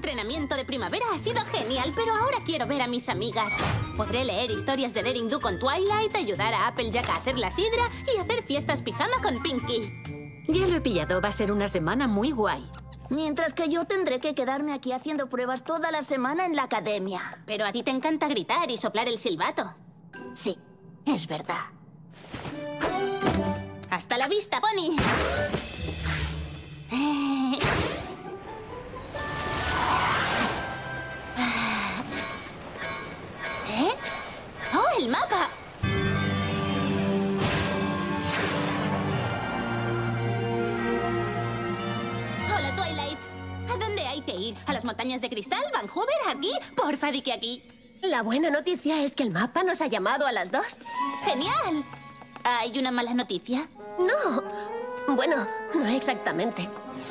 entrenamiento de primavera ha sido genial, pero ahora quiero ver a mis amigas. Podré leer historias de Daring Do con Twilight, ayudar a Applejack a hacer la sidra y hacer fiestas pijama con Pinky. Ya lo he pillado, va a ser una semana muy guay. Mientras que yo tendré que quedarme aquí haciendo pruebas toda la semana en la academia. Pero a ti te encanta gritar y soplar el silbato. Sí, es verdad. ¡Hasta la vista, Pony! ¿Eh? ¡Oh, el mapa! Hola, Twilight. ¿A dónde hay que ir? ¿A las montañas de cristal? ¿Vancouver? ¿Aquí? Porfa, di que aquí. La buena noticia es que el mapa nos ha llamado a las 2. ¡Genial! ¿Hay una mala noticia? No. Bueno, no exactamente.